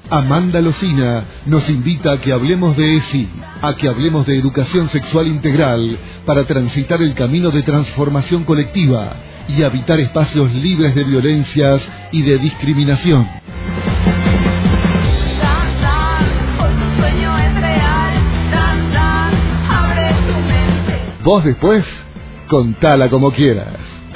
Amanda Locina nos invita a que hablemos de ESI, a que hablemos de educación sexual integral para transitar el camino de transformación colectiva y habitar espacios libres de violencias y de discriminación. Vos después, contala como quieras.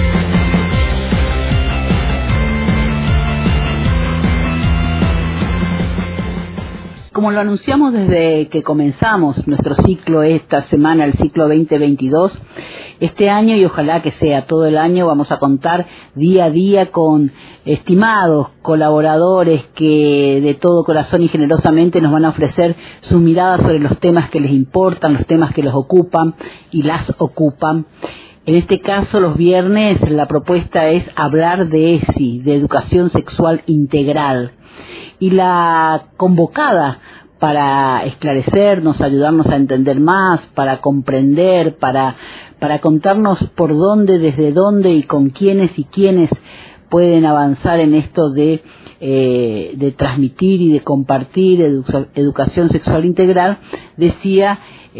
Como lo anunciamos desde que comenzamos nuestro ciclo esta semana, el ciclo 2022, este año y ojalá que sea todo el año, vamos a contar día a día con estimados colaboradores que de todo corazón y generosamente nos van a ofrecer su mirada sobre los temas que les importan, los temas que los ocupan y las ocupan. En este caso, los viernes, la propuesta es hablar de ESI, de educación sexual integral. Y la convocada para esclarecernos, ayudarnos a entender más, para comprender, para contarnos por dónde, desde dónde y con quiénes pueden avanzar en esto de transmitir y de compartir educación sexual integral, decía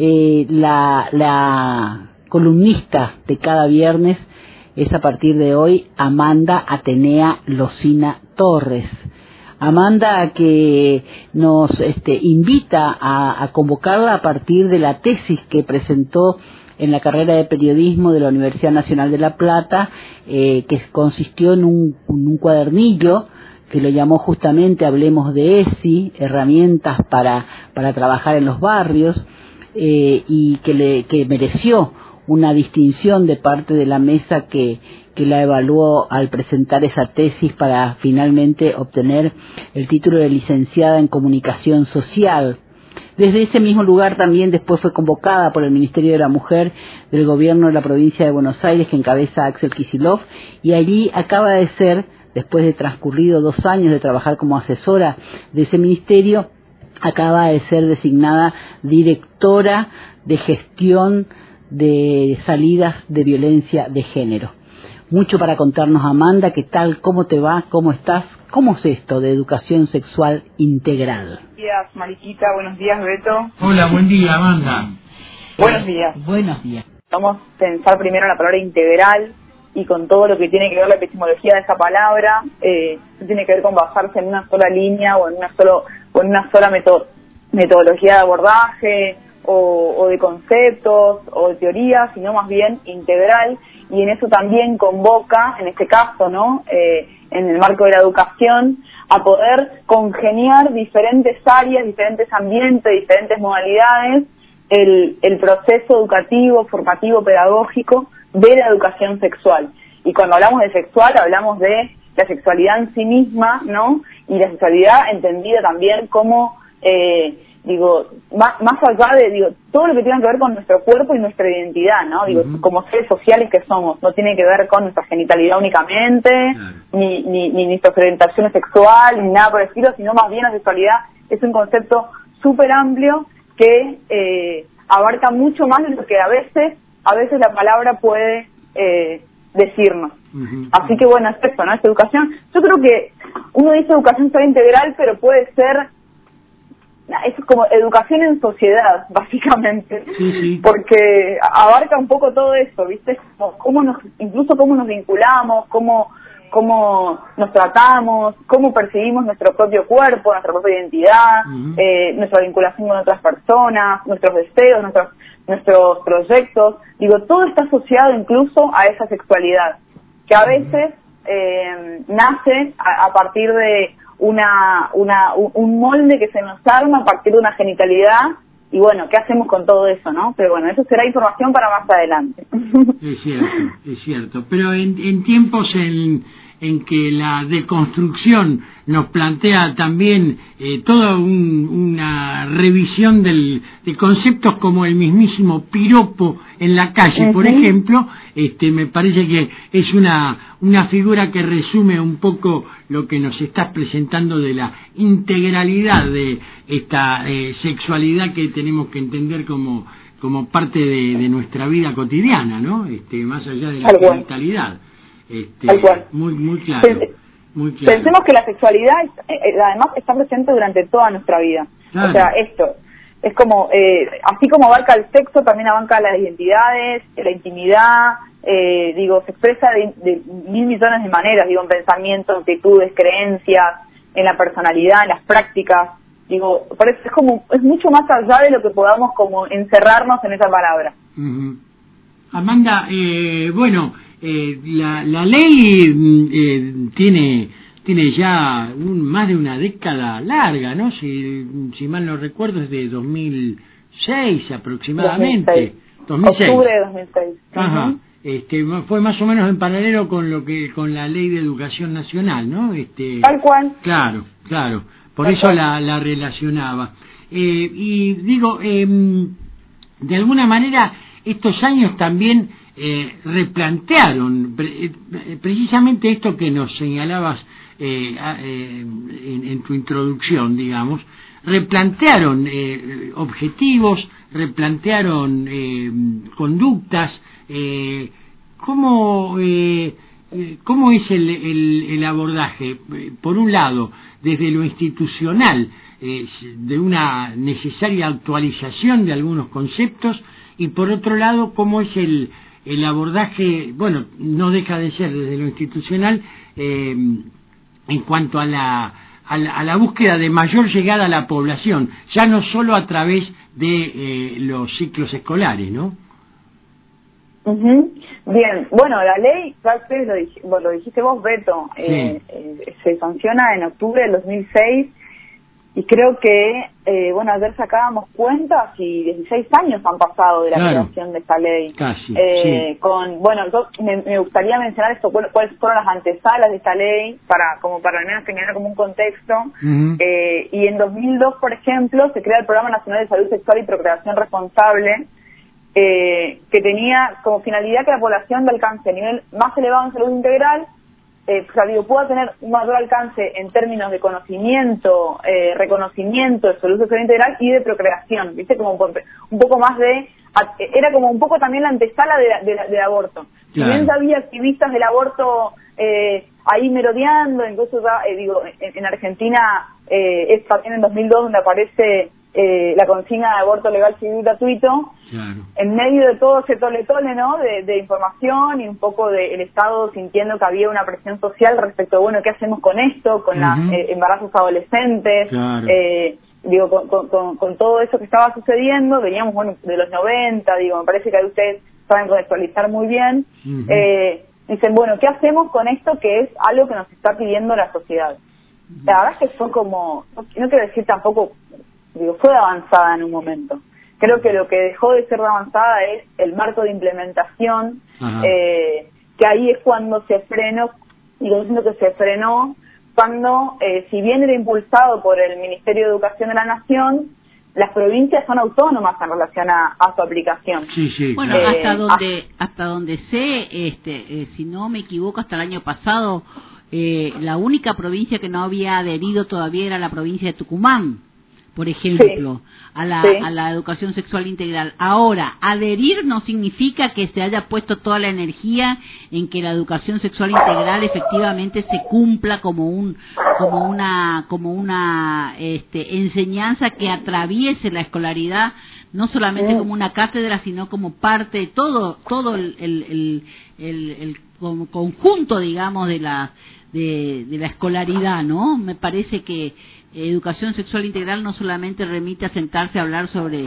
la columnista de cada viernes, es a partir de hoy Amanda Atenea Locina Torres. Amanda, que nos invita a convocarla a partir de la tesis que presentó en la carrera de periodismo de la Universidad Nacional de La Plata, que consistió en un cuadernillo que lo llamó justamente Hablemos de ESI, herramientas para trabajar en los barrios, y que mereció una distinción de parte de la mesa que la evaluó al presentar esa tesis para finalmente obtener el título de licenciada en Comunicación Social. Desde ese mismo lugar también después fue convocada por el Ministerio de la Mujer del Gobierno de la Provincia de Buenos Aires, que encabeza Axel Kicillof, y allí acaba de ser, después de transcurrido 2 años de trabajar como asesora de ese ministerio, acaba de ser designada directora de gestión de salidas de violencia de género. Mucho para contarnos, Amanda. ¿Qué tal? ¿Cómo te va? ¿Cómo estás? ¿Cómo es esto de educación sexual integral? Buenos días, Mariquita. Buenos días, Beto. Hola, buen día, Amanda. Buenos días. Buenos días. Vamos a pensar primero en la palabra integral y con todo lo que tiene que ver la epistemología de esa palabra. Tiene que ver con basarse en una sola línea o en una sola metodología de abordaje o de conceptos o de teorías, sino más bien integral. Y en eso también convoca, en este caso, ¿no? En el marco de la educación, a poder congeniar diferentes áreas, diferentes ambientes, diferentes modalidades, el proceso educativo, formativo, pedagógico de la educación sexual. Y cuando hablamos de sexual, hablamos de la sexualidad en sí misma, ¿no? Y la sexualidad entendida también como más allá de, todo lo que tiene que ver con nuestro cuerpo y nuestra identidad, ¿no? Como seres sociales que somos, no tiene que ver con nuestra genitalidad únicamente, ni nuestra orientación sexual, ni nada por el estilo, sino más bien la sexualidad es un concepto súper amplio que abarca mucho más de lo que a veces la palabra puede decirnos. Así que bueno, es esto, ¿no? Es educación. Yo creo que uno dice educación sexual integral, pero puede ser es como educación en sociedad, básicamente, sí. Porque abarca un poco todo eso, ¿viste? Incluso cómo nos vinculamos, cómo nos tratamos, cómo percibimos nuestro propio cuerpo, nuestra propia identidad, nuestra vinculación con otras personas, nuestros deseos, nuestros proyectos. Todo está asociado incluso a esa sexualidad, que a veces nace a partir de un molde que se nos arma a partir de una genitalidad, y bueno, ¿qué hacemos con todo eso, no? Pero bueno, eso será información para más adelante. Es cierto, pero en tiempos en que la deconstrucción nos plantea también toda una revisión de conceptos como el mismísimo piropo en la calle, por ejemplo, me parece que es una figura que resume un poco lo que nos estás presentando de la integralidad de esta sexualidad que tenemos que entender como parte de nuestra vida cotidiana, ¿no? Más allá de la genitalidad. Muy claro. Muy claro. Pensemos que la sexualidad además está presente durante toda nuestra vida. Claro. O sea, esto es como, así como abarca el sexo, también abarca las identidades, la intimidad, se expresa de 1.000 millones de maneras, en pensamientos, actitudes, creencias, en la personalidad, en las prácticas. Por eso es mucho más allá de lo que podamos como encerrarnos en esa palabra. Uh-huh. Amanda, la ley tiene ya más de una década larga, ¿no? Si mal no recuerdo, es de 2006 aproximadamente. 2006. Octubre de 2006. Ajá. Uh-huh. Fue más o menos en paralelo con la Ley de Educación Nacional, ¿no? Tal cual. Claro. Por eso la relacionaba. Y digo, de alguna manera, estos años también replantearon precisamente esto que nos señalabas en tu introducción, digamos, replantearon objetivos, replantearon conductas. ¿Cómo es el abordaje? Por un lado, desde lo institucional, de una necesaria actualización de algunos conceptos, y por otro lado, ¿cómo es el abordaje? Bueno, no deja de ser desde lo institucional en cuanto a la búsqueda de mayor llegada a la población, ya no solo a través de los ciclos escolares, ¿no? Uh-huh. Bien, la ley, lo dijiste vos, Beto, sí. Se sanciona en octubre del 2006 y creo que, ayer sacábamos cuentas y 16 años han pasado de la creación de esta ley. Casi, sí. Me gustaría mencionar esto, cuáles fueron las antesalas de esta ley, para al menos generar como un contexto. Uh-huh. Y en 2002, por ejemplo, se crea el Programa Nacional de Salud Sexual y Procreación Responsable, que tenía como finalidad que la población de alcance a nivel más elevado en salud integral pueda tener un mayor alcance en términos de conocimiento, reconocimiento de salud sexual integral y de procreación, como un poco más era como un poco también la antesala del aborto. Claro. Si bien ya había activistas del aborto ahí merodeando, incluso en Argentina es también en 2002 donde aparece la consigna de aborto legal, civil y gratuito. Claro. En medio de todo ese tole-tole, ¿no? De información y un poco del Estado sintiendo que había una presión social respecto a, ¿qué hacemos con esto? Con los embarazos adolescentes. Claro. Con todo eso que estaba sucediendo, veníamos, de los 90, me parece que ahí ustedes saben contextualizar muy bien. Uh-huh. Dicen, ¿qué hacemos con esto que es algo que nos está pidiendo la sociedad? La verdad es que fue como, no quiero decir tampoco, fue avanzada en un momento. Creo que lo que dejó de ser avanzada es el marco de implementación, que ahí es cuando se frenó, diciendo que se frenó, cuando, si bien era impulsado por el Ministerio de Educación de la Nación, las provincias son autónomas en relación a su aplicación. Sí. Bueno, hasta donde sé, si no me equivoco, hasta el año pasado, la única provincia que no había adherido todavía era la provincia de Tucumán, por ejemplo, a la educación sexual integral. Ahora, adherir no significa que se haya puesto toda la energía en que la educación sexual integral efectivamente se cumpla como una enseñanza que atraviese la escolaridad, no solamente como una cátedra, sino como parte de todo el conjunto, digamos, de la escolaridad, ¿no? Me parece que educación sexual integral no solamente remite a sentarse a hablar sobre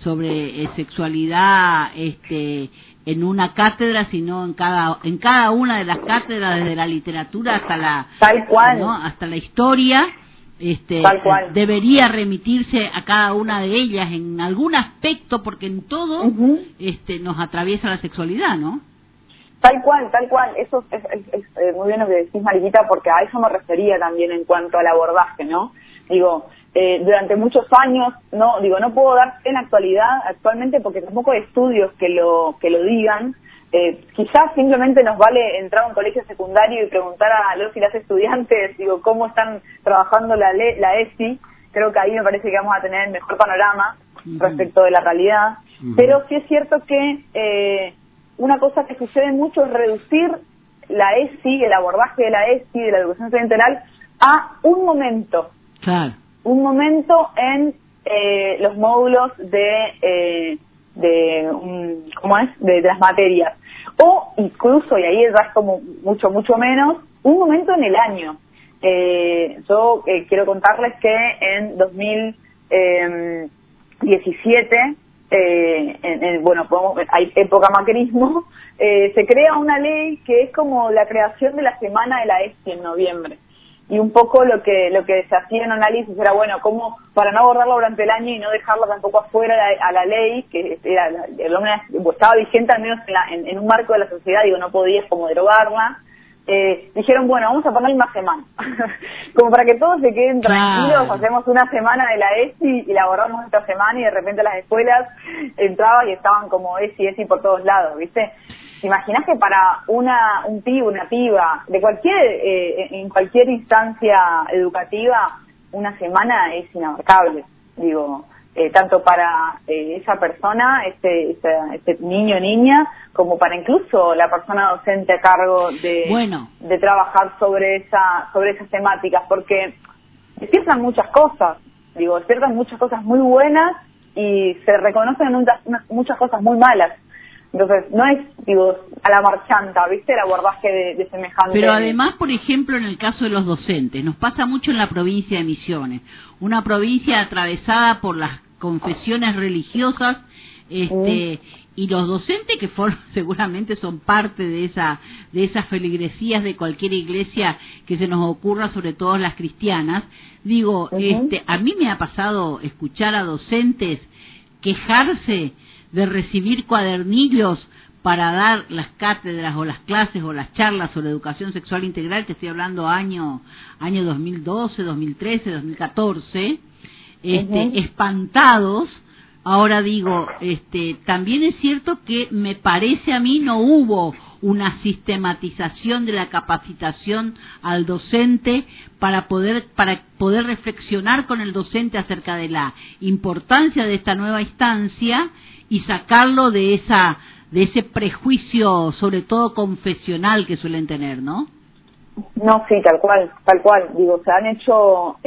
sexualidad en una cátedra, sino en cada una de las cátedras, desde la literatura hasta hasta la historia. Tal cual. Debería remitirse a cada una de ellas en algún aspecto, porque en todo nos atraviesa la sexualidad, ¿no? Tal cual. Eso es muy bien lo que decís, Mariquita, porque a eso me refería también en cuanto al abordaje, ¿no? Durante muchos años, no puedo dar en actualmente, porque tampoco hay estudios que lo digan. Quizás simplemente nos vale entrar a un colegio secundario y preguntar a los y las estudiantes, cómo están trabajando la ESI. Creo que ahí me parece que vamos a tener el mejor panorama respecto de la realidad. Pero sí es cierto que una cosa que sucede mucho es reducir la ESI, el abordaje de la ESI, de la educación sexual integral, a un momento. Claro. Un momento en los módulos de las materias. O incluso, y ahí ya es como mucho menos, un momento en el año. Yo quiero contarles que en 2017, hay época macrismo, se crea una ley que es como la creación de la semana de la ESI en noviembre. Y un poco lo que se hacía en análisis era, bueno, como para no abordarla durante el año y no dejarla tampoco afuera a la ley, que era, estaba vigente al menos en un marco de la sociedad, digo, no podías como derogarla. Dijeron, bueno, vamos a poner una semana, como para que todos se queden tranquilos, hacemos una semana de la ESI y la abordamos esta semana, y de repente las escuelas entraban y estaban como ESI por todos lados, ¿viste? ¿Te imaginas que para un pibe, una piba, de en cualquier instancia educativa, una semana es inabarcable? Digo, tanto para esa persona, este niño o niña, como para incluso la persona docente a cargo de trabajar sobre esas temáticas, porque despiertan muchas cosas, despiertan muchas cosas muy buenas y se reconocen muchas cosas muy malas. Entonces, no es, a la marchanta, ¿viste? El abordaje de semejante... Pero además, por ejemplo, en el caso de los docentes, nos pasa mucho en la provincia de Misiones, una provincia atravesada por las confesiones religiosas, y los docentes que seguramente son parte de esas feligresías de cualquier iglesia que se nos ocurra, sobre todo las cristianas. A mí me ha pasado escuchar a docentes quejarse de recibir cuadernillos para dar las cátedras o las clases o las charlas sobre educación sexual integral, que estoy hablando año 2012, 2013, 2014, espantados. Ahora también es cierto que me parece a mí no hubo una sistematización de la capacitación al docente para poder reflexionar con el docente acerca de la importancia de esta nueva instancia y sacarlo de ese prejuicio, sobre todo confesional, que suelen tener, ¿no? No, sí, tal cual. Se han hecho,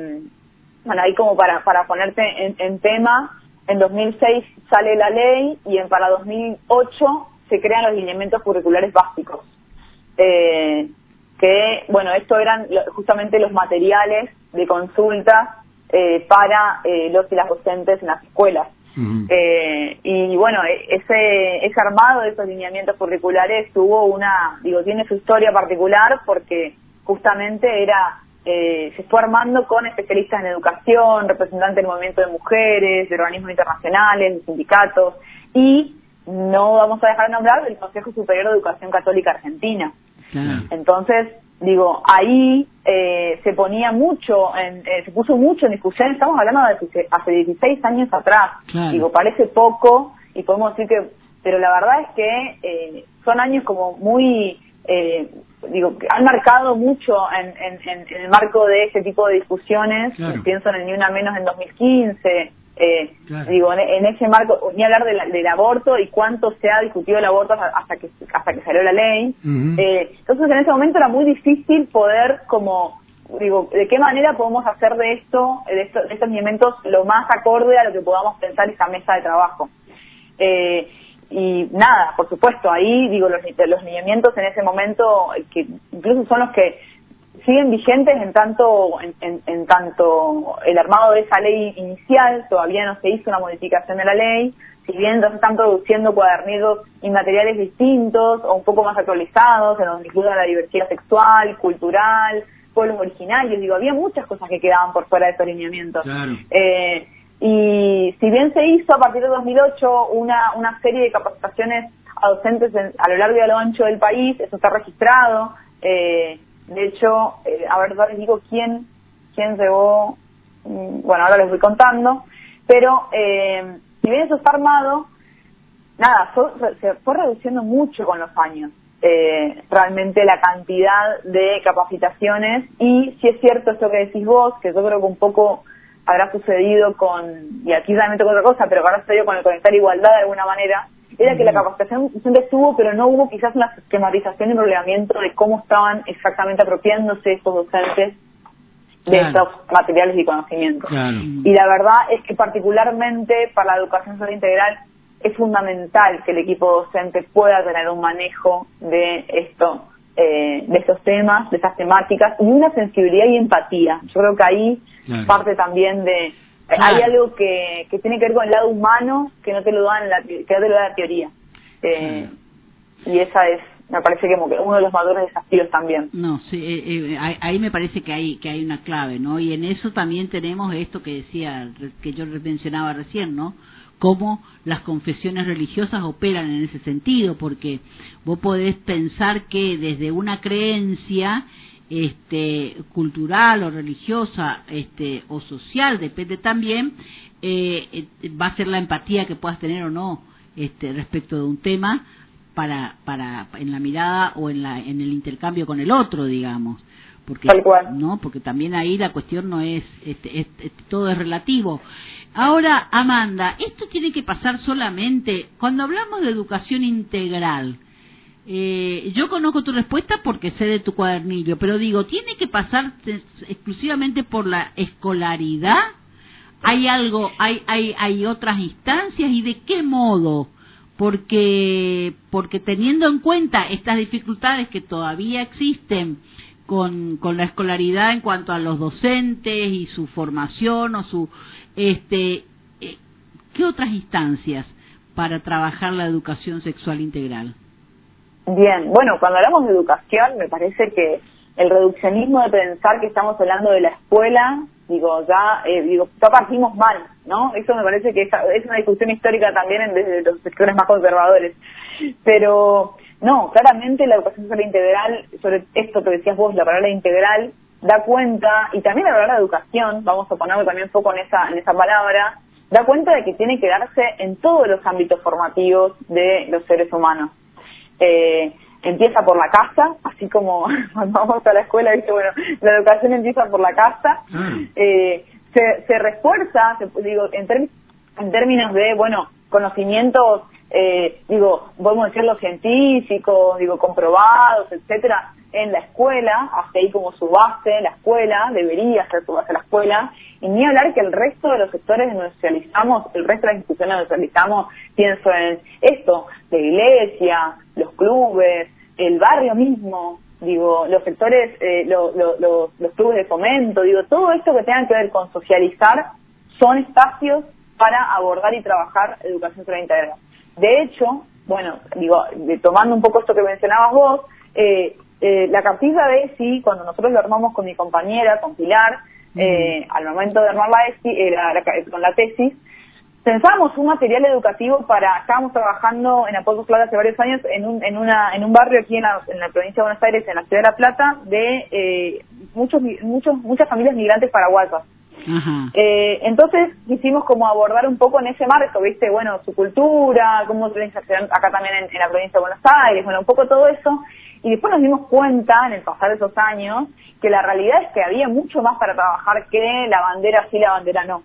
ahí como para ponerte en tema, en 2006 sale la ley y para 2008 se crean los lineamientos curriculares básicos. Esto eran justamente los materiales de consulta para los y las docentes en las escuelas. Uh-huh. Ese armado de esos lineamientos curriculares tiene su historia particular, porque justamente se fue armando con especialistas en educación, representantes del movimiento de mujeres, de organismos internacionales, de sindicatos, y no vamos a dejar de nombrar del Consejo Superior de Educación Católica Argentina. Claro. Entonces, ahí se puso mucho en discusión. Estamos hablando de hace 16 años atrás. Claro. Parece poco y podemos decir pero la verdad es que son años como muy, han marcado mucho en el marco de ese tipo de discusiones. Claro. Pienso en el Ni Una Menos en 2015. Claro. En ese marco, ni hablar del aborto y cuánto se ha discutido el aborto hasta que salió la ley. Uh-huh. Entonces, en ese momento era muy difícil poder, de qué manera podemos hacer de estos lineamientos lo más acorde a lo que podamos pensar esa mesa de trabajo. Y nada, por supuesto, ahí los lineamientos en ese momento, que incluso son los que siguen vigentes en tanto el armado de esa ley inicial. Todavía no se hizo una modificación de la ley, si bien ya se están produciendo cuadernillos y materiales distintos o un poco más actualizados, en donde incluya la diversidad sexual, cultural, pueblos originarios. Había muchas cosas que quedaban por fuera de estos lineamientos. Claro. Y si bien se hizo a partir de 2008 una serie de capacitaciones a docentes a lo largo y a lo ancho del país, eso está registrado. De hecho, ya les digo quién llevó, ahora les voy contando, pero si bien eso está armado, se fue reduciendo mucho con los años, realmente la cantidad de capacitaciones. Y si es cierto esto que decís vos, que yo creo que un poco habrá sucedido y aquí realmente con otra cosa, pero que habrá sucedido con el Conectar Igualdad de alguna manera, era que la capacitación docente estuvo, pero no hubo quizás una sistematización y un reglamento de cómo estaban exactamente apropiándose estos docentes de estos materiales y conocimientos. Y la verdad es que particularmente para la educación sexual integral es fundamental que el equipo docente pueda tener un manejo de esto, de estos temas, de estas temáticas, y una sensibilidad y empatía. Yo creo que ahí parte también de... Hay algo que tiene que ver con el lado humano que no te lo dan que no te lo da la teoría. Y esa es, me parece que uno de los mayores desafíos también. No, sí, ahí me parece que hay una clave, ¿no? Y en eso también tenemos esto que decía, que yo mencionaba recién, ¿no? Cómo las confesiones religiosas operan en ese sentido, porque vos podés pensar que desde una creencia cultural o religiosa o social, depende también, va a ser la empatía que puedas tener o no respecto de un tema para en la mirada o en el intercambio con el otro, digamos, porque tal cual. No, porque también ahí la cuestión no es todo es relativo. Ahora, Amanda, esto tiene que pasar solamente cuando hablamos de educación integral. Yo conozco tu respuesta porque sé de tu cuadernillo, pero digo, ¿tiene que pasar exclusivamente por la escolaridad? ¿Hay otras instancias y de qué modo? Porque teniendo en cuenta estas dificultades que todavía existen con la escolaridad en cuanto a los docentes y su formación o su ¿qué otras instancias para trabajar la educación sexual integral? Bien, bueno, cuando hablamos de educación, me parece que el reduccionismo de pensar que estamos hablando de la escuela, ya partimos mal, ¿no? Eso me parece que es una discusión histórica también desde los sectores más conservadores. Pero, no, claramente la educación sexual integral, sobre esto que decías vos, la palabra integral, da cuenta, y también la palabra educación, vamos a ponerle también foco en esa palabra, da cuenta de que tiene que darse en todos los ámbitos formativos de los seres humanos. Empieza por la casa, así como cuando vamos a la escuela, ¿viste? Bueno, la educación empieza por la casa, se refuerza, en términos de, conocimientos, podemos decirlo científicos, comprobados, etcétera, en la escuela, hasta ahí como su base, la escuela, debería ser su base la escuela, y ni hablar que el resto de los sectores donde socializamos, el resto de las instituciones donde socializamos, pienso en esto, la iglesia, los clubes, el barrio mismo, los sectores, los clubes de fomento, todo esto que tenga que ver con socializar, son espacios para abordar y trabajar educación sexual integral. De hecho, tomando un poco esto que mencionabas vos, la cartilla de ESI, cuando nosotros lo armamos con mi compañera, con Pilar, al momento de armar con la tesis, pensábamos un material educativo estábamos trabajando en Apoyo Clave hace varios años en un barrio aquí en la provincia de Buenos Aires, en la ciudad de La Plata, de muchas familias migrantes paraguayas. Entonces quisimos como abordar un poco en ese marco, su cultura, cómo se acá también en la provincia de Buenos Aires, un poco todo eso, y después nos dimos cuenta en el pasar de esos años que la realidad es que había mucho más para trabajar que la bandera sí, la bandera no,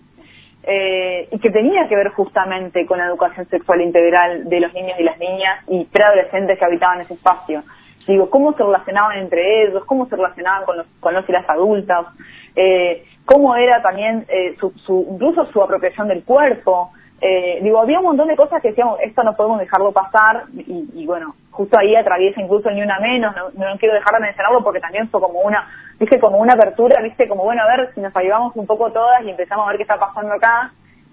y que tenía que ver justamente con la educación sexual integral de los niños y las niñas y preadolescentes que habitaban ese espacio. Cómo se relacionaban entre ellos, cómo se relacionaban con los y las adultas, cómo era también incluso su apropiación del cuerpo. Había un montón de cosas que decíamos, esto no podemos dejarlo pasar, y justo ahí atraviesa incluso Ni Una Menos, no quiero dejar de mencionarlo porque también fue como una apertura, a ver si nos ayudamos un poco todas y empezamos a ver qué está pasando acá,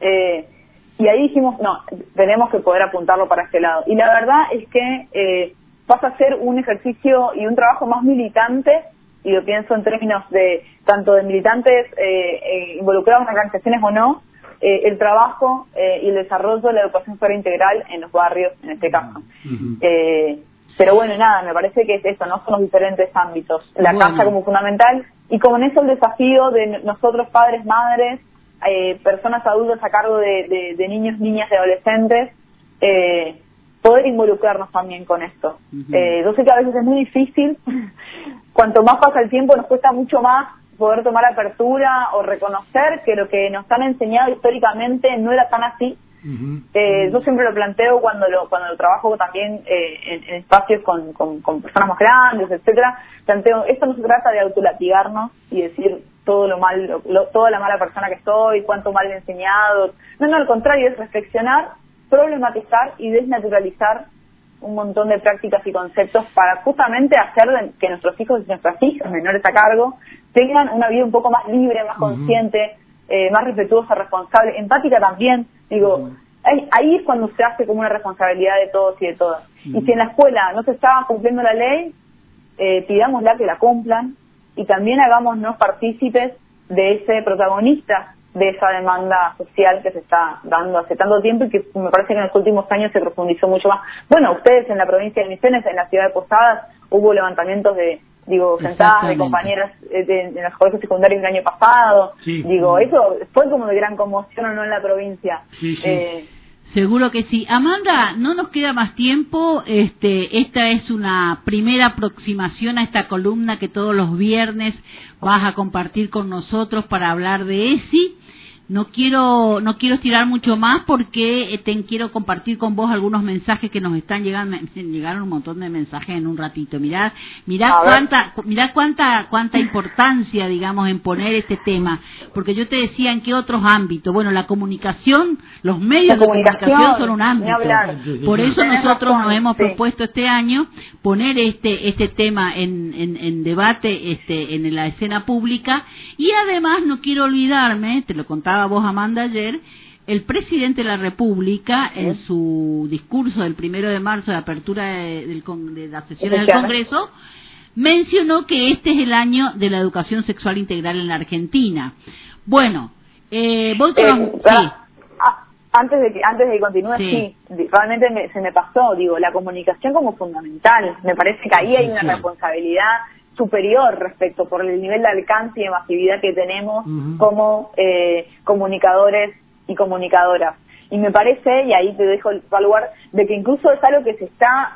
y ahí dijimos, no, tenemos que poder apuntarlo para este lado. Y la verdad es que pasa a ser un ejercicio y un trabajo más militante, y lo pienso en términos de tanto de militantes involucrados en organizaciones o no, el trabajo y el desarrollo de la educación sexual integral en los barrios, en este caso. Pero me parece que es eso, ¿no? Son los diferentes ámbitos. La casa como fundamental, y con eso el desafío de nosotros, padres, madres, personas adultas a cargo de niños, niñas y adolescentes, poder involucrarnos también con esto. Yo sé que a veces es muy difícil, cuanto más pasa el tiempo nos cuesta mucho más poder tomar apertura o reconocer que lo que nos han enseñado históricamente no era tan así, Yo siempre lo planteo cuando lo trabajo también en espacios con personas más grandes, etcétera. Planteo, esto no se trata de autolatigarnos y decir todo lo mal, toda la mala persona que soy, cuánto mal he enseñado. No, al contrario, es reflexionar, problematizar y desnaturalizar un montón de prácticas y conceptos para justamente hacer que nuestros hijos y nuestras hijas menores a cargo tengan una vida un poco más libre, más consciente, más respetuosa, responsable, empática también. Digo, ahí es cuando se hace como una responsabilidad de todos y de todas. Y si en la escuela no se está cumpliendo la ley, pidámosla que la cumplan y también hagámonos partícipes de ese protagonista de esa demanda social que se está dando hace tanto tiempo y que me parece que en los últimos años se profundizó mucho más. Bueno, ustedes en la provincia de Misiones, en la ciudad de Posadas, hubo levantamientos sentadas de compañeras en los colegios secundarios el año pasado. Eso fue como de gran conmoción, ¿o no?, en la provincia. Seguro que sí. Amanda, no nos queda más tiempo. Esta es una primera aproximación a esta columna que todos los viernes vas a compartir con nosotros para hablar de ESI. No quiero estirar mucho más porque quiero compartir con vos algunos mensajes que nos están llegando. Llegaron un montón de mensajes en un ratito. Mirá cuánta importancia, digamos, en poner este tema. Porque yo te decía en qué otros ámbitos. Bueno, la comunicación, los medios de comunicación son un ámbito. Por eso nosotros nos hemos propuesto este año poner este tema en debate en la escena pública. Y además no quiero olvidarme, te lo contaba vos, Amanda, ayer, el presidente de la República, en su discurso del 1 de marzo de apertura de las sesiones del Congreso, mencionó que este es el año de la educación sexual integral en la Argentina. Bueno, voy con... Antes de que continúe, sí realmente se me pasó, la comunicación como fundamental. Me parece que ahí hay una responsabilidad superior respecto por el nivel de alcance y de masividad que tenemos como comunicadores y comunicadoras. Y me parece, y ahí te dejo el lugar, de que incluso es algo que se está...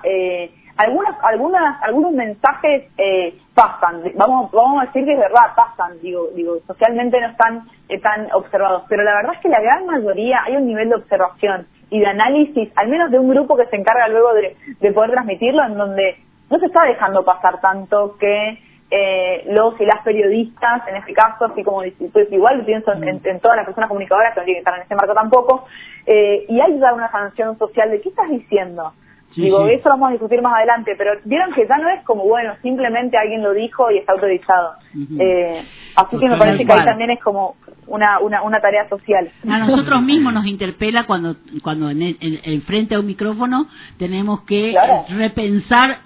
algunos mensajes pasan, vamos a decir que es verdad, pasan, digo, socialmente no están tan observados, pero la verdad es que la gran mayoría hay un nivel de observación y de análisis, al menos de un grupo que se encarga luego de poder transmitirlo, en donde no se está dejando pasar tanto que los y las periodistas, en este caso, así como pues igual pienso en todas las personas comunicadoras que no tienen que estar en ese marco tampoco, y hay ya una sanción social de ¿qué estás diciendo? Eso lo vamos a discutir más adelante, pero vieron que ya no es como, bueno, simplemente alguien lo dijo y está autorizado. Así que me parece que ahí también es como una tarea social. A nosotros mismos nos interpela cuando en frente a un micrófono tenemos que repensar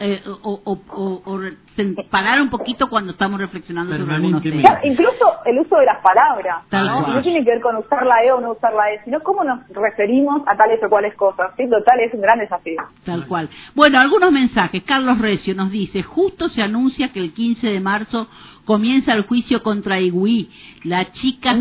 o parar un poquito cuando estamos reflexionando sobre algunos temas. Incluso el uso de las palabras, no tiene que ver con usar la E o no usar la E, sino cómo nos referimos a tales o cuales cosas. ¿Sí? Total, es un gran desafío. Tal cual. Bueno, algunos mensajes. Carlos Recio nos dice, justo se anuncia que el 15 de marzo comienza el juicio contra Igüí, la chica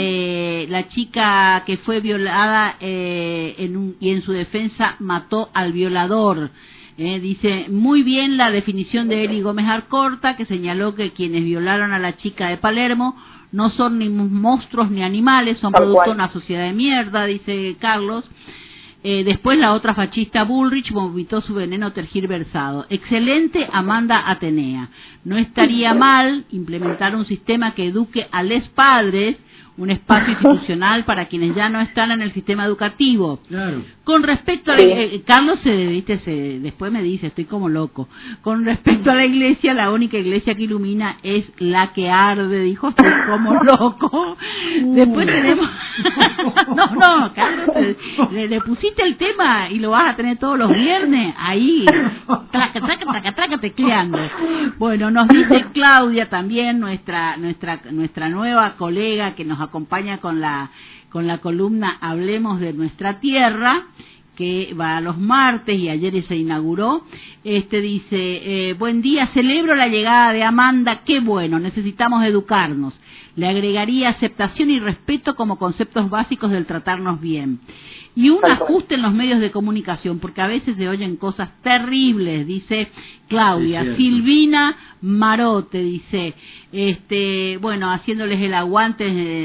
que fue violada y en su defensa mató al violador. Dice, muy bien la definición de Eli Gómez Arcorta, que señaló que quienes violaron a la chica de Palermo no son ni monstruos ni animales, son producto de una sociedad de mierda, dice Carlos. Después la otra fascista Bullrich vomitó su veneno tergiversado. Excelente, Amanda Atenea. No estaría mal implementar un sistema que eduque a los padres, un espacio institucional para quienes ya no están en el sistema educativo. Claro. Con respecto a Carlos después me dice, estoy como loco. Con respecto a la iglesia, la única iglesia que ilumina es la que arde, dijo, estoy como loco. Después tenemos no, Carlos, le pusiste el tema y lo vas a tener todos los viernes ahí, traca, tecleando. Bueno, nos dice Claudia también, nuestra nueva colega que nos acompaña con la columna Hablemos de Nuestra Tierra, que va a los martes y ayer se inauguró. Dice, buen día, celebro la llegada de Amanda, qué bueno, necesitamos educarnos. Le agregaría aceptación y respeto como conceptos básicos del tratarnos bien. Y un ajuste en los medios de comunicación, porque a veces se oyen cosas terribles, dice Claudia. Sí, Silvina Marote dice, bueno, haciéndoles el aguante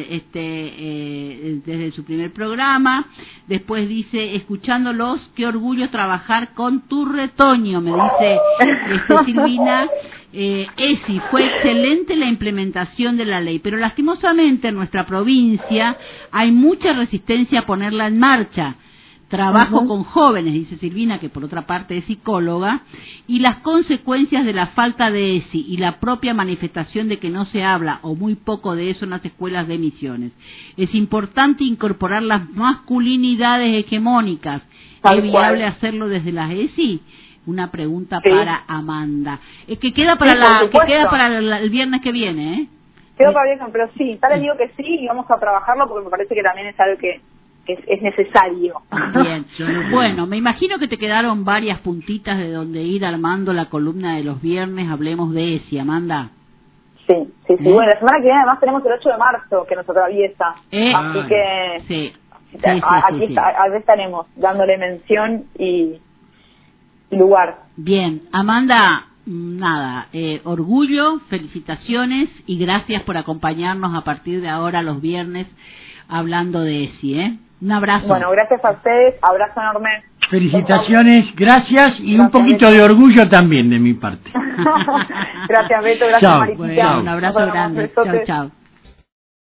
desde su primer programa. Después dice, escuchándolos, qué orgullo trabajar con tu retoño, me dice Silvina. Esi, fue excelente la implementación de la ley, pero lastimosamente en nuestra provincia hay mucha resistencia a ponerla en marcha. Trabajo con jóvenes, dice Silvina, que por otra parte es psicóloga, y las consecuencias de la falta de ESI y la propia manifestación de que no se habla o muy poco de eso en las escuelas de Misiones. Es importante incorporar las masculinidades hegemónicas. ¿Es viable hacerlo desde las ESI? Una pregunta para Amanda. Que queda para el viernes que viene, ¿eh? Queda para el viernes, pero sí, tal vez digo que sí y vamos a trabajarlo porque me parece que también es algo que es necesario. Bien, bueno, me imagino que te quedaron varias puntitas de donde ir armando la columna de los viernes, hablemos de ESI, Amanda. Sí. Bueno, la semana que viene además tenemos el 8 de marzo que nos atraviesa, así que aquí estaremos dándole mención y lugar. Bien, Amanda, nada, orgullo, felicitaciones y gracias por acompañarnos a partir de ahora los viernes hablando de ESI, Un abrazo. Bueno, gracias a ustedes, abrazo enorme. Felicitaciones, gracias y un poquito Beto. De orgullo también de mi parte. Gracias Beto, gracias Mariquita. Un abrazo grande, chao.